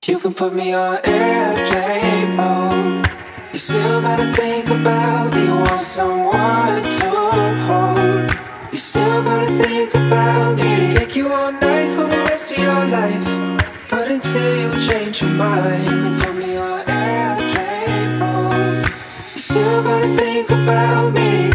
You can put me on airplane mode. You still gotta think about me. Want someone to hold. You still gotta think about me. Can take you all night for the rest of your life, but until you change your mind, you can put me on airplane mode. You still gotta think about me.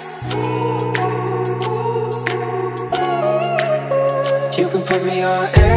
You can put me on air.